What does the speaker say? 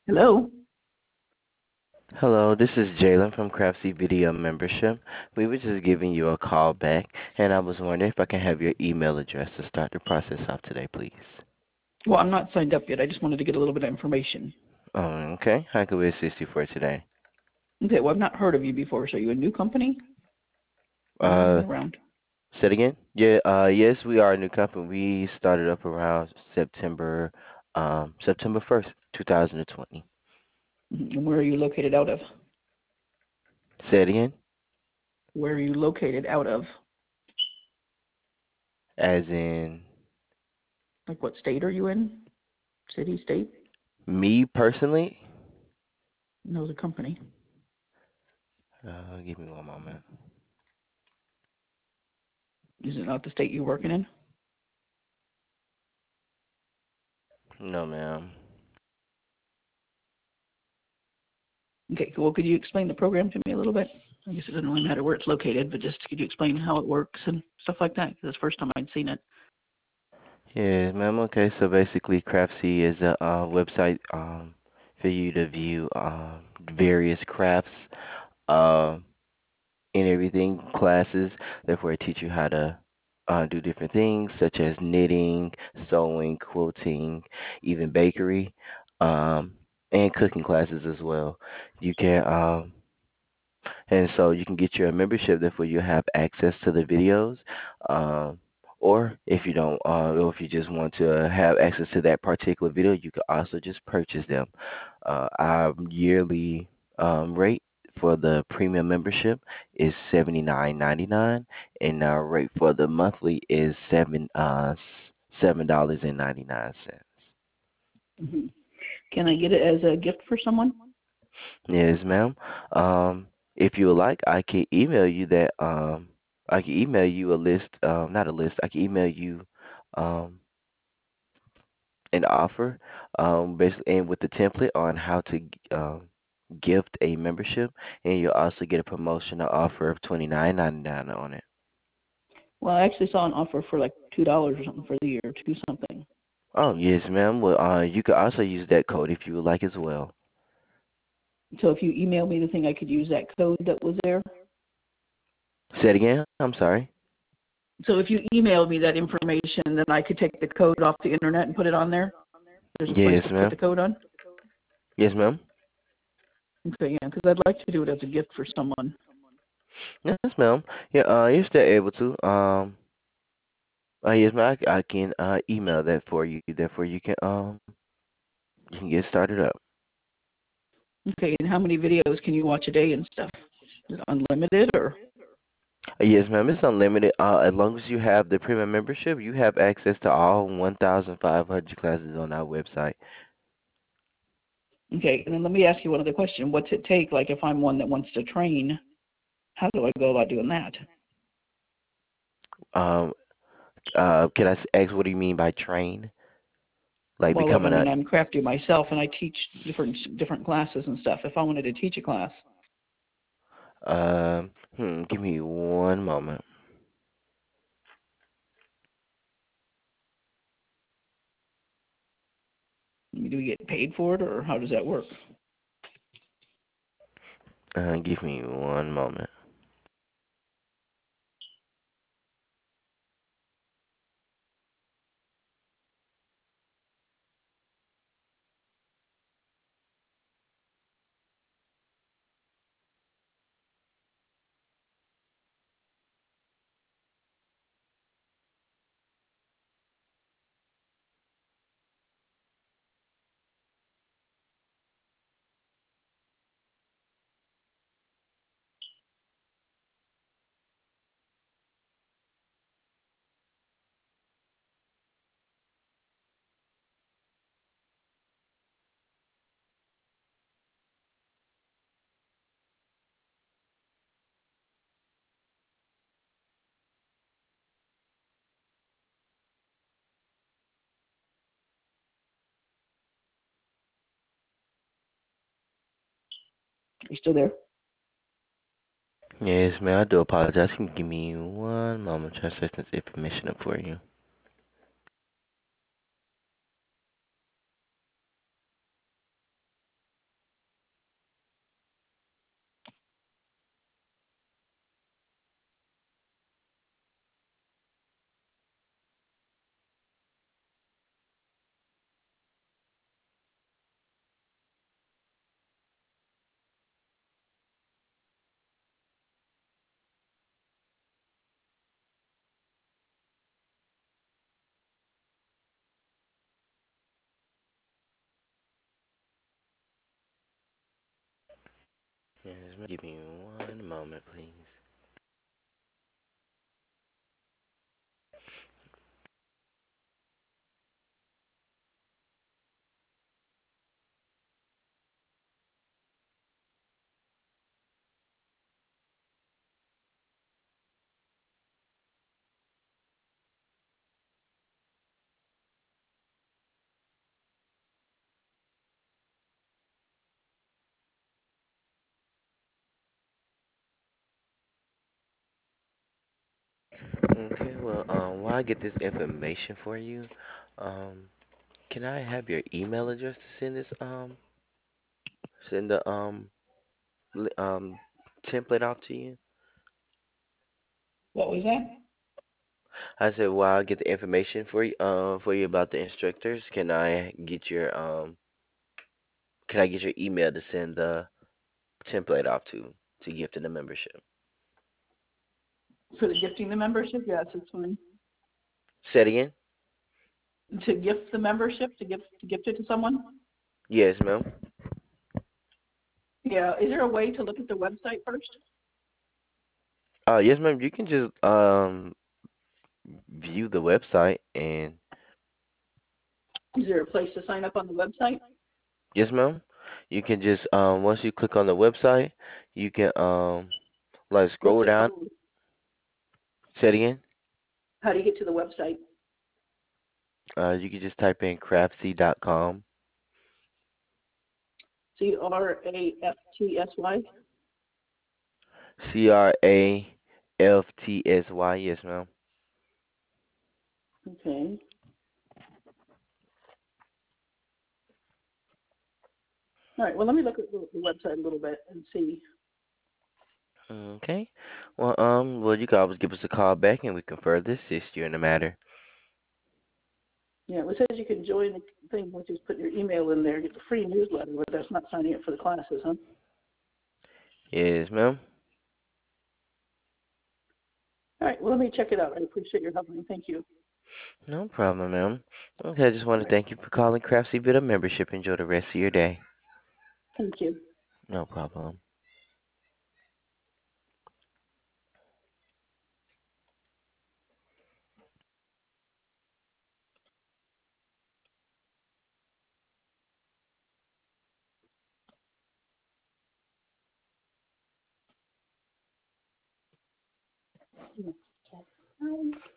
Hello. Hello, this is Jalen from Craftsy Video Membership. We were just giving you a call back, and I was wondering if I can have your email address to start the process off today, please. Well, I'm not signed up yet. I just wanted to get a little bit of information. Okay. How can we assist you for today? Okay, well, I've not heard of you before. So are you a new company or have you Uh, been around? say it again? Yeah, yes, we are a new company. We started up around September 1st, 2020. And where are you located out of? Say it again? Where are you located out of? As in Like what state are you in? City, state? me personally? No, the company. Give me one moment. Is it not the state you're working in? No, ma'am. Okay, well, could you explain the program to me a little bit? I guess it doesn't really matter where it's located, but just could you explain how it works and stuff like that? 'Cause it's the first time I'd seen it. Yes, ma'am. Okay, so basically, Craftsy is a website for you to view various crafts uh, and everything classes. Therefore, it teach you how to do different things such as knitting, sewing, quilting, even bakery, um, and cooking classes as well. You can and so you can get your membership, therefore you have access to the videos. Um, or if you don't, or if you just want to have access to that particular video, you can also just purchase them. Our yearly rate for the premium membership is $79.99, and our rate for the monthly is $7.99. Hmm. Can I get it as a gift for someone? Yes, ma'am. If you would like, I can email you that. I can email you a list. Not a list. I can email you um, an offer, basically, and with the template on how to gift a membership, and you'll also get a promotional offer of $29.99 on it. Well, I actually saw an offer for like $2 or something for the year, two something. Oh, yes, ma'am. Well, you could also use that code if you would like as well. So if you email me the thing, I could use that code that was there. Say it again. I'm sorry. So if you emailed me that information, then I could take the code off the internet and put it on there. There's a place Yes, to put ma'am. the code on. Yes, ma'am. Okay, yeah, because I'd like to do it as a gift for someone. Yes, ma'am. Yeah, you're still able to. Yes, ma'am. I can email that for you. Therefore, you can get started up. Okay, and how many videos can you watch a day and stuff? Is it unlimited or? Yes, ma'am. It's unlimited. As long as you have the premium membership, you have access to all 1,500 classes on our website. Okay, and then let me ask you one other question. What's it take, like if I'm one that wants to train, how do I go about doing that? Um, can I ask what do you mean by train? Like Well, I becoming mean, a I'm crafty myself, and I teach different classes and stuff. If I wanted to teach a class, give me one moment. do we get paid for it, or how does that work? Give me one moment. Are you still there? Yes, ma'am. I do apologize. Can you give me one moment? Try to search this information up for you. Yes, ma'am. Give me one moment, please. Okay, well, while I get this information for you, um, can I have your email address to send the template out to you? What was that? I said, while I get the information for you about the instructors, can I get your email to send the template off to gift in the membership? For the gifting the membership? Yes, it's fine. Say it again? To gift the membership, to gift it to someone? Yes, ma'am. Yeah. Is there a way to look at the website first? Yes, ma'am. You can just view the website and Is there a place to sign up on the website? yes, ma'am. You can just once you click on the website, you can like What's scroll it down. called? Say it again. How do you get to the website? You can just type in craftsy.com. CRAFTSY? CRAFTSY. Yes, ma'am. Okay. All right. Well, let me look at the website a little bit and see. Okay. Well, you can always give us a call back and we can further assist you in the matter. Yeah, it says you can join the thing, which is put your email in there, get the free newsletter, but that's not signing up for the classes, huh? Yes, ma'am. All right. Well, let me check it out. I appreciate your help, and thank you. No problem, ma'am. Okay, I just want All to right. thank you for calling Craftsy Bit of Membership. Enjoy the rest of your day. Thank you. No problem. Yeah.